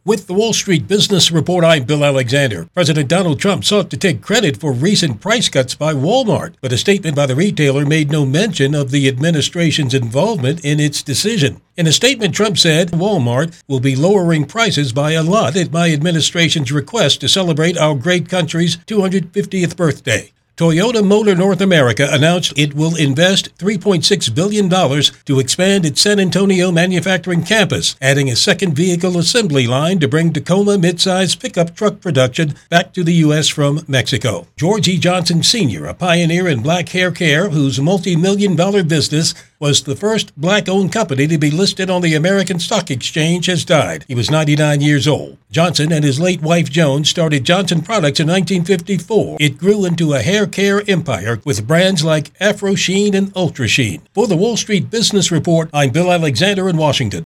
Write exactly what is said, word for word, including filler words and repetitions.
With the Wall Street Business Report, I'm Bill Alexander. President Donald Trump sought to take credit for recent price cuts by Walmart, but a statement by the retailer made no mention of the administration's involvement in its decision. In a statement, Trump said Walmart will be lowering prices by a lot at my administration's request to celebrate our great country's two hundred fiftieth birthday. Toyota Motor North America announced it will invest three point six billion dollars to expand its San Antonio manufacturing campus, adding a second vehicle assembly line to bring Tacoma midsize pickup truck production back to the U S from Mexico. George E. Johnson Senior, a pioneer in black hair care whose multi-million dollar business was the first black-owned company to be listed on the American Stock Exchange, has died. He was ninety-nine years old. Johnson and his late wife Joan started Johnson Products in nineteen fifty-four. It grew into a hair care empire with brands like Afro Sheen and Ultra Sheen. For the Wall Street Business Report, I'm Bill Alexander in Washington.